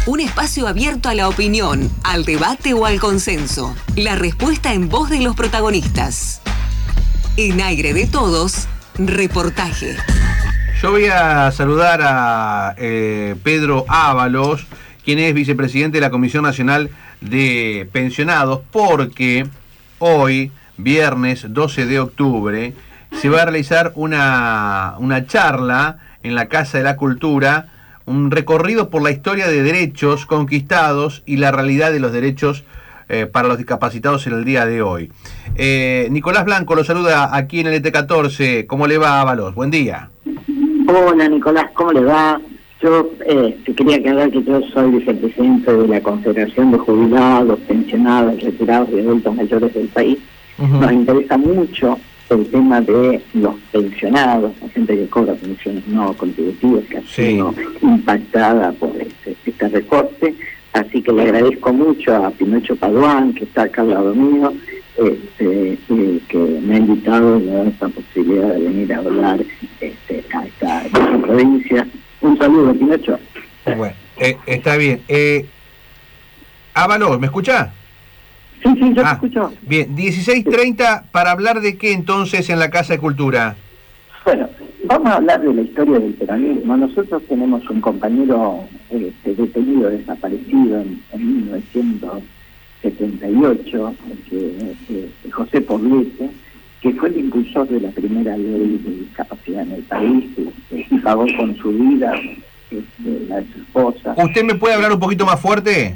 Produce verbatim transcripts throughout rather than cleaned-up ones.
Un espacio abierto a la opinión, al debate o al consenso. La respuesta en voz de los protagonistas. En Aire de Todos, reportaje. Yo voy a saludar a eh, Pedro Ábalos, quien es vicepresidente de la Comisión Nacional de Pensionados, porque hoy, viernes doce de octubre, se va a realizar una, una charla en la Casa de la Cultura, un recorrido por la historia de derechos conquistados y la realidad de los derechos eh, para los discapacitados en el día de hoy. Eh, Nicolás Blanco lo saluda aquí en el E T catorce. ¿Cómo le va, Ábalos? Buen día. Hola, Nicolás, ¿cómo le va? Yo eh, te quería aclarar que yo soy vicepresidente de la Confederación de Jubilados, Pensionados, Retirados y Adultos Mayores del país. Uh-huh. Nos interesa mucho el tema de los pensionados, la gente que cobra pensiones no contributivas, que ha sido sí. impactada por este, este recorte. Así que le agradezco mucho a Pinocho Paduán, que está acá al lado mío, este, eh, que me ha invitado y me da esta posibilidad de venir a hablar este, a, esta, a esta provincia. Un saludo, Pinocho. Bueno, eh, está bien. Eh, Ábalos, ¿me escucha? Sí, sí, yo ah, te escucho. Bien, dieciséis treinta, ¿para hablar de qué entonces en la Casa de Cultura? Bueno, vamos a hablar de la historia del peronismo. Nosotros tenemos un compañero este, detenido, desaparecido en, en mil novecientos setenta y ocho, que, eh, José Poblete, que fue el impulsor de la primera ley de discapacidad en el país, este, y pagó con su vida este, la de su esposa. ¿Usted me puede hablar un poquito más fuerte?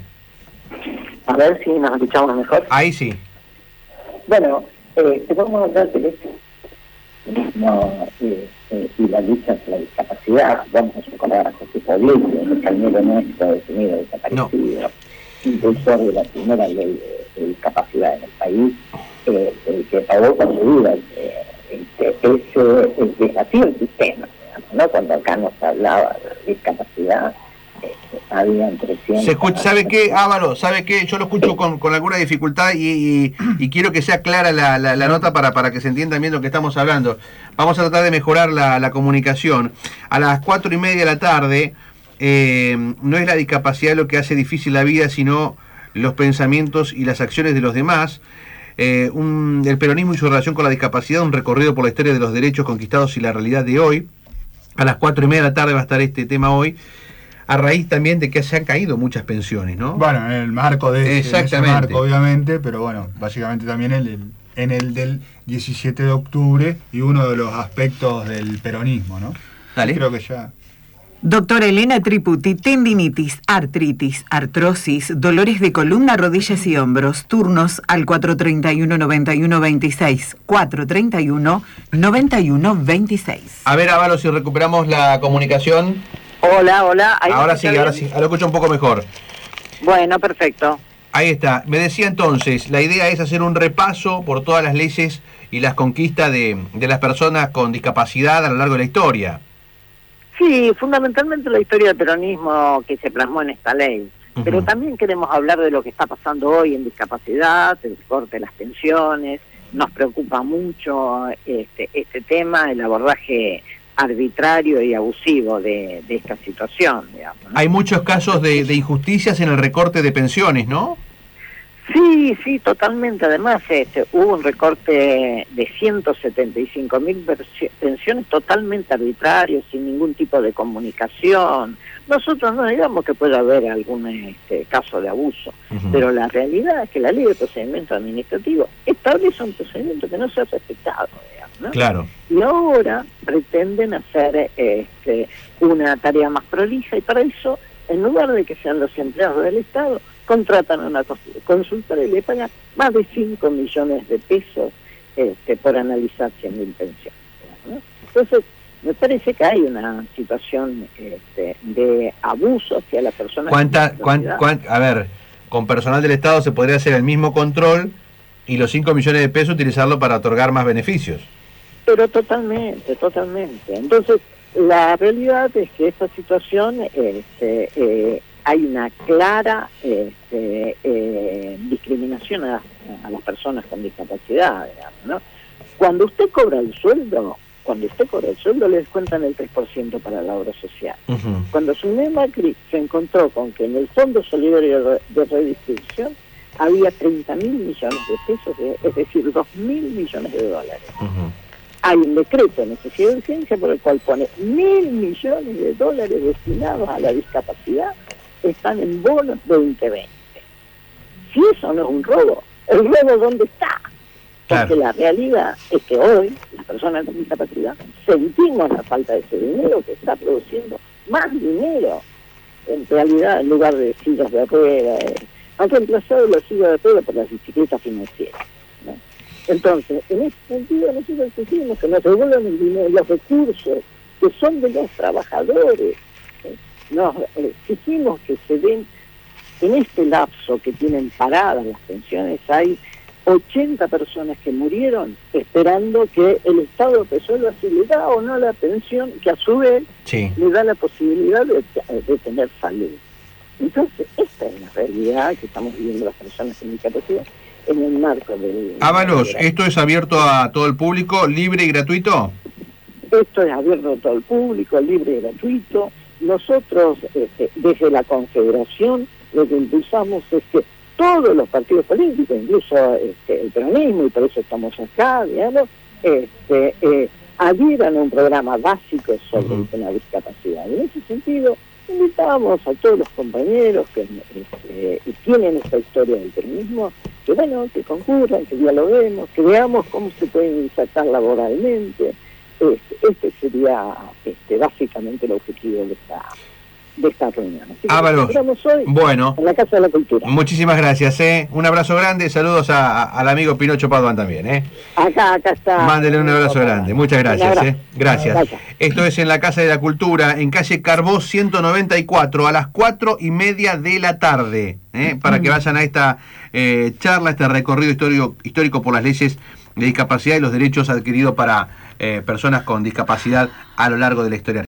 A ver si nos escuchamos mejor. Ahí sí. Bueno, eh, te vamos a hablar de esto. No, eh, eh, y la lucha por la discapacidad. Vamos a recordar a José Poblete, el compañero nuestro detenido desaparecido, no. impulsor de la primera ley de, de discapacidad en el país, eh, el que pagó con su vida eh, este, ese el desafío del sistema, digamos, ¿no? Cuando acá nos hablaba de discapacidad, este, habían trescientos... Se escucha, ¿sabe qué, Ábalos? ¿Sabe qué? Yo lo escucho con, con alguna dificultad y, y, y quiero que sea clara la, la, la nota para, para que se entienda bien lo que estamos hablando. Vamos a tratar de mejorar la, la comunicación. A las cuatro y media de la tarde, eh, no es la discapacidad lo que hace difícil la vida, sino los pensamientos y las acciones de los demás. Eh, un, el peronismo y su relación con la discapacidad, un recorrido por la historia de los derechos conquistados y la realidad de hoy. A las cuatro y media de la tarde va a estar este tema hoy, a raíz también de que se han caído muchas pensiones, ¿no? Bueno, en el marco de ese, Exactamente. ese marco, obviamente, pero bueno, básicamente también el, el, en el del diecisiete de octubre y uno de los aspectos del peronismo, ¿no? Dale. Creo que ya... Doctora Elena Triputi, tendinitis, artritis, artrosis, dolores de columna, rodillas y hombros. Turnos al cuatro treinta y uno, noventa y uno, veintiséis. cuatro treinta y uno, noventa y uno, veintiséis. A ver, Ábalos, si recuperamos la comunicación. Hola, hola. Ahí ahora sí, ahora sí. Ahora lo escucho un poco mejor. Bueno, perfecto. Ahí está. Me decía entonces, la idea es hacer un repaso por todas las leyes y las conquistas de, de las personas con discapacidad a lo largo de la historia. Sí, fundamentalmente la historia del peronismo que se plasmó en esta ley. Uh-huh. Pero también queremos hablar de lo que está pasando hoy en discapacidad, el corte de las pensiones. Nos preocupa mucho este, este tema, el abordaje arbitrario y abusivo de, de esta situación, digamos, ¿no? Hay muchos casos de, de injusticias en el recorte de pensiones, ¿no? Sí, sí, totalmente. Además, este, hubo un recorte de ciento setenta y cinco mil pensiones totalmente arbitrarios, sin ningún tipo de comunicación. Nosotros no digamos que pueda haber algún este, caso de abuso, uh-huh. pero la realidad es que la ley de procedimiento administrativo establece un procedimiento que no se ha respetado, digamos, ¿no? Claro. Y ahora pretenden hacer este, una tarea más prolija, y para eso, en lugar de que sean los empleados del Estado, contratan a una consultora y le pagan más de cinco millones de pesos este, por analizar cien mil pensiones, ¿no? Entonces, me parece que hay una situación este, de abuso hacia las personas. ¿Cuánta, cuán, cuán, a ver, con personal del Estado se podría hacer el mismo control y los cinco millones de pesos utilizarlo para otorgar más beneficios? Pero totalmente, totalmente. Entonces, la realidad es que esta situación, este, eh, hay una clara este, eh, discriminación a, a las personas con discapacidad, digamos, ¿no? Cuando usted cobra el sueldo, cuando usted cobra el sueldo le descuentan el tres por ciento para la obra social. Uh-huh. Cuando Asumió Macri se encontró con que en el Fondo Solidario de Redistribución había treinta mil millones de pesos, de, es decir, dos mil millones de dólares. Uh-huh. Hay un decreto de necesidad de urgencia por el cual pone mil millones de dólares destinados a la discapacidad, están en bonos veinte veinte. Si eso no es un robo, ¿el robo dónde está? Porque claro, la realidad es que hoy las personas con discapacidad sentimos la falta de ese dinero que está produciendo más dinero. En realidad, en lugar de sillas de rueda, eh, han reemplazado las sillas de rueda por las bicicletas financieras, ¿no? Entonces, en ese sentido, nosotros exigimos que nos devuelvan el dinero, los recursos que son de los trabajadores. ¿eh? Nos eh, exigimos que se den, en este lapso que tienen paradas las pensiones, hay ochenta personas que murieron esperando que el Estado resuelva si le da o no la pensión, que a su vez sí. le da la posibilidad de, de tener salud. Entonces, esta es la realidad que estamos viviendo las personas con discapacidad en el marco del... Ábalos, ¿esto es abierto a todo el público, libre y gratuito? Esto es abierto a todo el público, libre y gratuito. Nosotros, este, desde la Confederación, lo que impulsamos es que todos los partidos políticos, incluso este, el peronismo, y por eso estamos acá, digamos, este, eh, adhieran a un programa básico sobre uh-huh. la discapacidad. En ese sentido, invitamos a todos los compañeros que este, tienen esta historia del peronismo, que bueno, que concurran, que dialoguemos, que veamos cómo se pueden insertar laboralmente. Este, este sería este, básicamente el objetivo de esta de esta reunión. Así que Ábalos, hoy bueno, en la Casa de la Cultura. Muchísimas gracias, ¿eh? Un abrazo grande, saludos a, a, al amigo Pinocho Paduan también, ¿eh? Acá, acá está. Mándele un abrazo acá. grande, muchas gracias, ¿eh? Gracias. Gracias. Esto es en la Casa de la Cultura, en calle Carbó ciento noventa y cuatro, a las cuatro y media de la tarde, ¿eh? Para que vayan a esta eh, charla, este recorrido histórico, histórico por las leyes de discapacidad y los derechos adquiridos para eh, personas con discapacidad a lo largo de la historia.